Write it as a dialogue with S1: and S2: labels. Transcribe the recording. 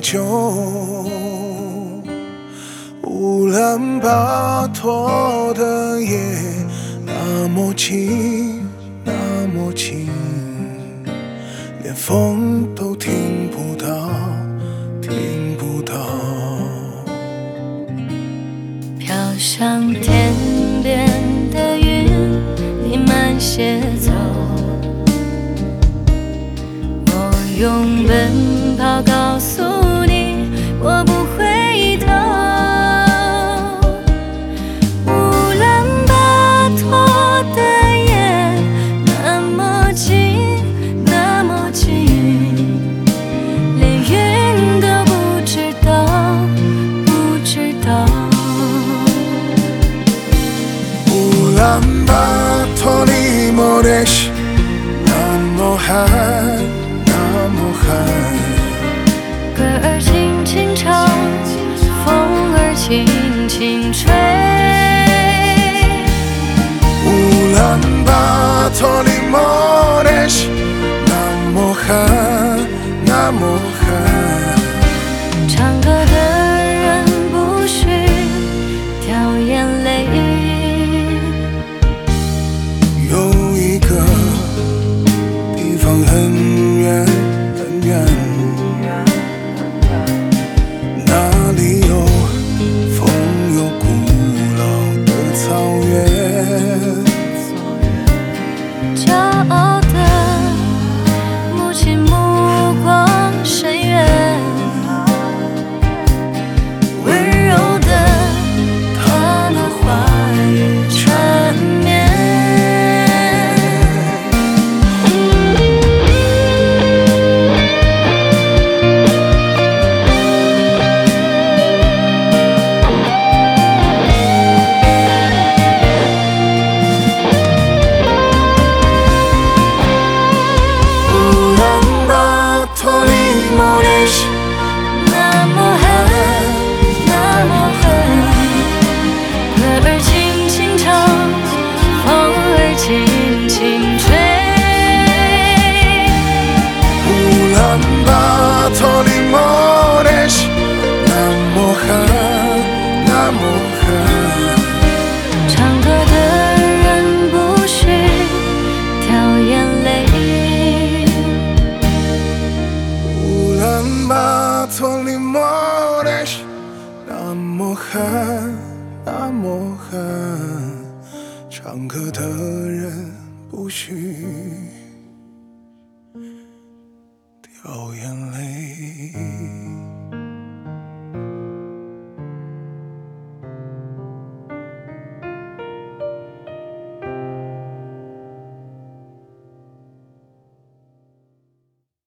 S1: 久，乌兰巴托的夜那么静，那么静，连风都听不到，听不到。
S2: 飘向天边的云，你慢些走。我用奔跑告诉你，我不回头。乌兰巴托的夜那么静，那么静，连云都不知道，不知道。
S1: 乌兰巴托里莫的是那么寒，那么寒。
S2: 歌儿轻轻唱，风儿轻轻吹。
S1: 乌兰巴托里莫的是那么寒，那么寒。
S2: 唱歌的人不许掉眼泪。
S1: 有一个地方很远很远，那里有风，有古老的草原。
S2: 骄傲的母亲目光深远，温柔的她的话语缠绵。那么狠，那么狠，歌儿轻轻唱，风儿轻轻吹。
S1: 乌兰巴托里莫的是那么寒，那么寒。
S2: 唱歌的人不许掉眼泪。
S1: 乌兰巴托里莫的是那么寒，那么寒。唱歌的人不许掉眼泪。